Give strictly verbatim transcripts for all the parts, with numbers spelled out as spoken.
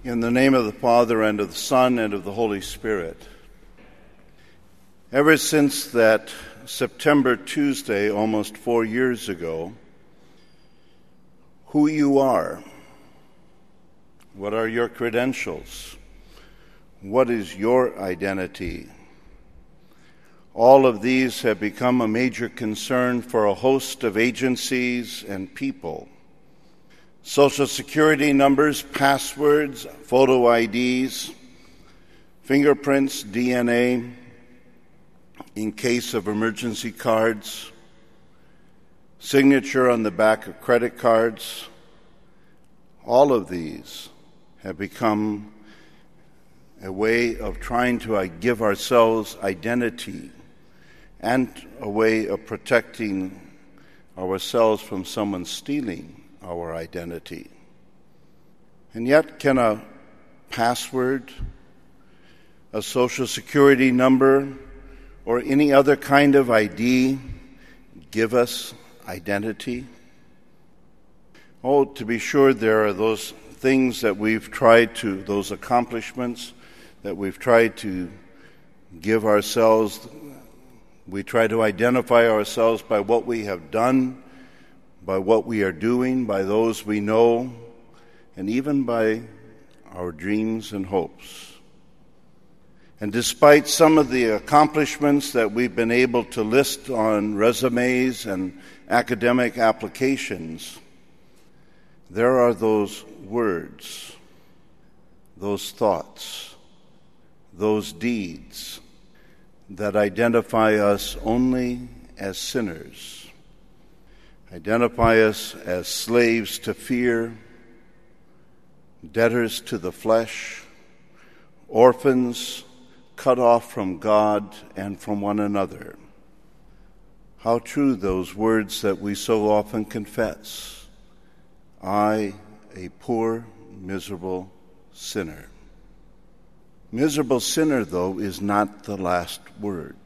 In the name of the Father, and of the Son, and of the Holy Spirit. Ever since that September Tuesday, almost four years ago, who you are, what are your credentials, what is your identity, all of these have become a major concern for a host of agencies and people. Social security numbers, passwords, photo I Ds, fingerprints, D N A, in case of emergency cards, signature on the back of credit cards, all of these have become a way of trying to give ourselves identity and a way of protecting ourselves from someone stealing our identity. And yet, can a password, a social security number, or any other kind of I D give us identity? Oh, to be sure, there are those things that we've tried to, those accomplishments that we've tried to give ourselves. We try to identify ourselves by what we have done, by what we are doing, by those we know, and even by our dreams and hopes. And despite some of the accomplishments that we've been able to list on resumes and academic applications, there are those words, those thoughts, those deeds that identify us only as sinners, identify us as slaves to fear, debtors to the flesh, orphans cut off from God and from one another. How true those words that we so often confess. I, a poor, miserable sinner. Miserable sinner, though, is not the last word.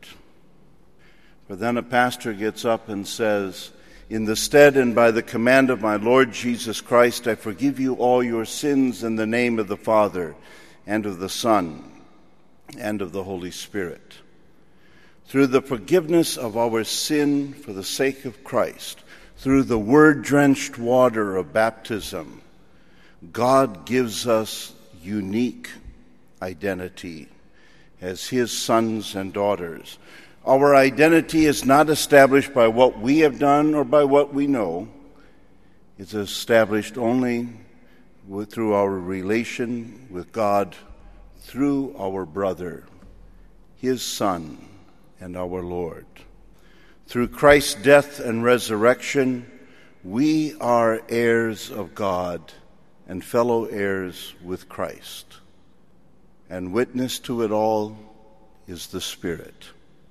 For then a pastor gets up and says, "In the stead and by the command of my Lord Jesus Christ, I forgive you all your sins in the name of the Father, and of the Son, and of the Holy Spirit." Through the forgiveness of our sin for the sake of Christ, through the word-drenched water of baptism, God gives us unique identity as His sons and daughters. Our identity is not established by what we have done or by what we know. It's established only with, through our relation with God, through our brother, His Son, and our Lord. Through Christ's death and resurrection, we are heirs of God and fellow heirs with Christ. And witness to it all is the Spirit.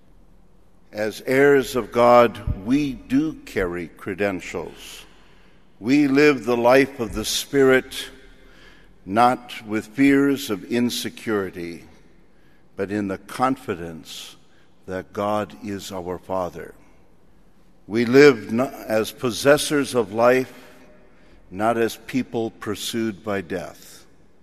As heirs of God, we do carry credentials. We live the life of the Spirit, not with fears of insecurity, but in the confidence that God is our Father. We live not as possessors of life, not as people pursued by death.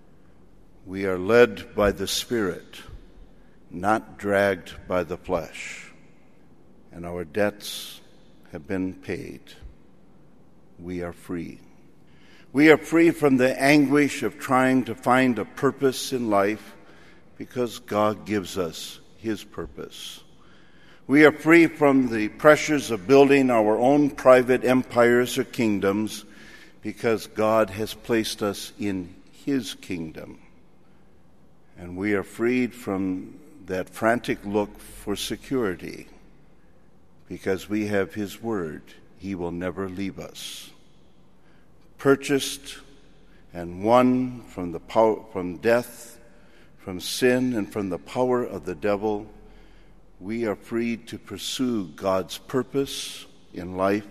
We are led by the Spirit, not dragged by the flesh. And our debts have been paid. We are free. We are free from the anguish of trying to find a purpose in life because God gives us His purpose. We are free from the pressures of building our own private empires or kingdoms because God has placed us in His kingdom. And we are freed from that frantic look for security because we have His word. He will never leave us. Purchased and won from the power, from death, from sin, and from the power of the devil, we are free to pursue God's purpose in life,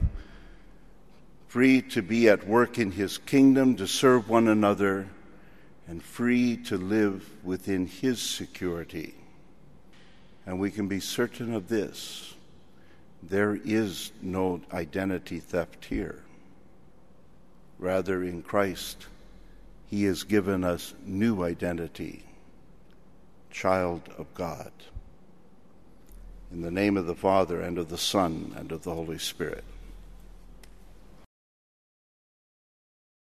free to be at work in His kingdom, to serve one another, and free to live within His security. And we can be certain of this: there is no identity theft here. Rather, in Christ, he has given us new identity, child of God. In the name of the Father, and of the Son, and of the Holy Spirit.